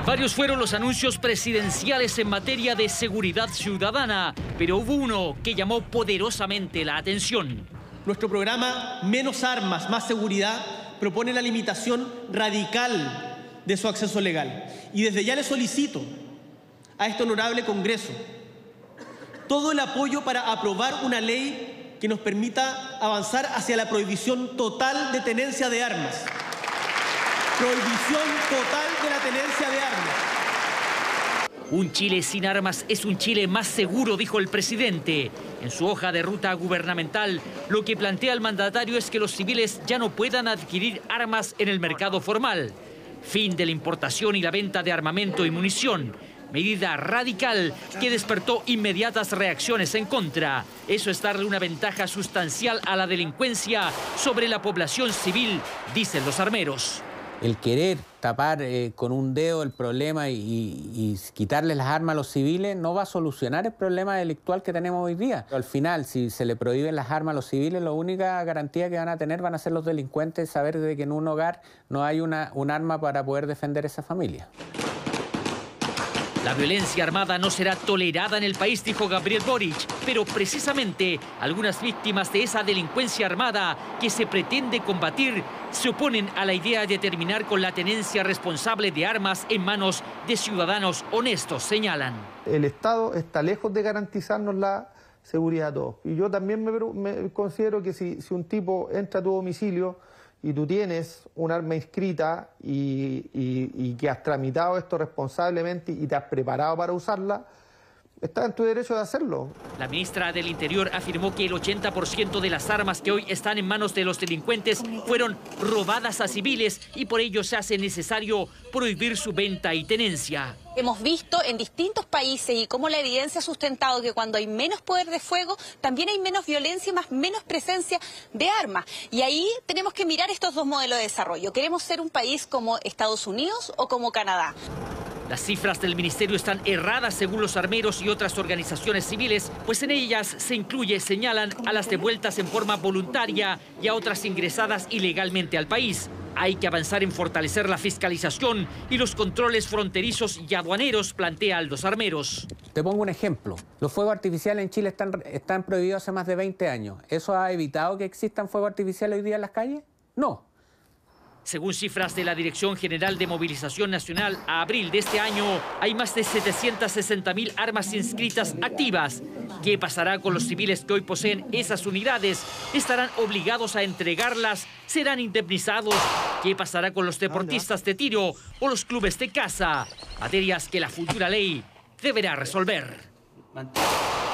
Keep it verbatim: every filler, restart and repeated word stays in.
Varios fueron los anuncios presidenciales en materia de seguridad ciudadana, pero hubo uno que llamó poderosamente la atención. Nuestro programa Menos Armas, Más Seguridad propone la limitación radical de su acceso legal. Y desde ya le solicito a este honorable Congreso todo el apoyo para aprobar una ley que nos permita avanzar hacia la prohibición total de tenencia de armas. Prohibición total de la tenencia de armas. Un Chile sin armas es un Chile más seguro, dijo el presidente. En su hoja de ruta gubernamental, lo que plantea el mandatario es que los civiles ya no puedan adquirir armas en el mercado formal. Fin de la importación y la venta de armamento y munición. Medida radical que despertó inmediatas reacciones en contra. Eso es darle una ventaja sustancial a la delincuencia sobre la población civil, dicen los armeros. El querer tapar eh, con un dedo el problema y, y, y quitarles las armas a los civiles no va a solucionar el problema delictual que tenemos hoy día. Al final, si se le prohíben las armas a los civiles, la única garantía que van a tener van a ser los delincuentes, saber de que en un hogar no hay una, un arma para poder defender esa familia. La violencia armada no será tolerada en el país, dijo Gabriel Boric, pero precisamente algunas víctimas de esa delincuencia armada que se pretende combatir se oponen a la idea de terminar con la tenencia responsable de armas en manos de ciudadanos honestos, señalan. El Estado está lejos de garantizarnos la seguridad a todos. Y yo también me, me considero que si, si un tipo entra a tu domicilio y tú tienes un arma inscrita y, y, y que has tramitado esto responsablemente y te has preparado para usarla, estás en tu derecho de hacerlo. La ministra del Interior afirmó que el ochenta por ciento de las armas que hoy están en manos de los delincuentes fueron robadas a civiles y por ello se hace necesario prohibir su venta y tenencia. Hemos visto en distintos países y cómo la evidencia ha sustentado que cuando hay menos poder de fuego, también hay menos violencia y más menos presencia de armas. Y ahí tenemos que mirar estos dos modelos de desarrollo. ¿Queremos ser un país como Estados Unidos o como Canadá? Las cifras del ministerio están erradas según los armeros y otras organizaciones civiles, pues en ellas se incluye, señalan, a las devueltas en forma voluntaria y a otras ingresadas ilegalmente al país. Hay que avanzar en fortalecer la fiscalización y los controles fronterizos y aduaneros, plantean los armeros. Te pongo un ejemplo. Los fuegos artificiales en Chile están, están prohibidos hace más de veinte años. ¿Eso ha evitado que existan fuegos artificiales hoy día en las calles? No. Según cifras de la Dirección General de Movilización Nacional, a abril de este año hay más de setecientas sesenta mil armas inscritas activas. ¿Qué pasará con los civiles que hoy poseen esas unidades? ¿Estarán obligados a entregarlas? ¿Serán indemnizados? ¿Qué pasará con los deportistas de tiro o los clubes de caza? Materias que la futura ley deberá resolver.